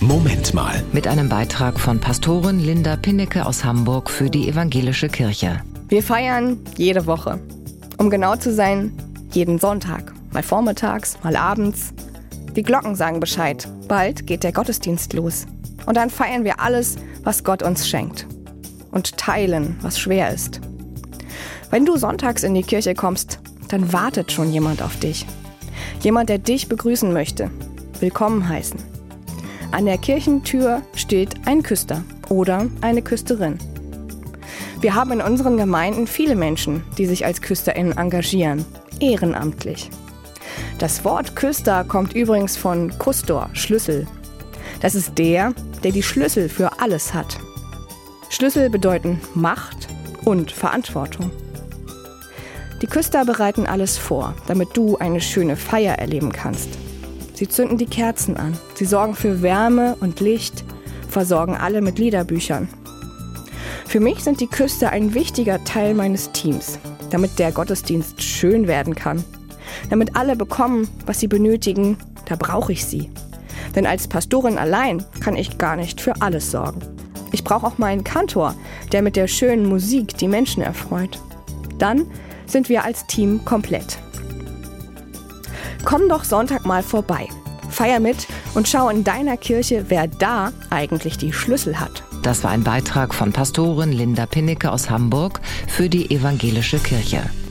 Moment mal. Mit einem Beitrag von Pastorin Linda Pinnecke aus Hamburg für die Evangelische Kirche. Wir feiern jede Woche. Um genau zu sein, jeden Sonntag. Mal vormittags, mal abends. Die Glocken sagen Bescheid. Bald geht der Gottesdienst los. Und dann feiern wir alles, was Gott uns schenkt. Und teilen, was schwer ist. Wenn du sonntags in die Kirche kommst, dann wartet schon jemand auf dich. Jemand, der dich begrüßen möchte, willkommen heißen. An der Kirchentür steht ein Küster oder eine Küsterin. Wir haben in unseren Gemeinden viele Menschen, die sich als KüsterInnen engagieren, ehrenamtlich. Das Wort Küster kommt übrigens von Kustor, Schlüssel. Das ist der die Schlüssel für alles hat. Schlüssel bedeuten Macht und Verantwortung. Die Küster bereiten alles vor, damit du eine schöne Feier erleben kannst. Sie zünden die Kerzen an, sie sorgen für Wärme und Licht, versorgen alle mit Liederbüchern. Für mich sind die Küster ein wichtiger Teil meines Teams, damit der Gottesdienst schön werden kann. Damit alle bekommen, was sie benötigen, da brauche ich sie. Denn als Pastorin allein kann ich gar nicht für alles sorgen. Ich brauche auch meinen Kantor, der mit der schönen Musik die Menschen erfreut. Dann sind wir als Team komplett. Komm doch Sonntag mal vorbei. Feier mit und schau in deiner Kirche, wer da eigentlich die Schlüssel hat. Das war ein Beitrag von Pastorin Linda Pinnecke aus Hamburg für die Evangelische Kirche.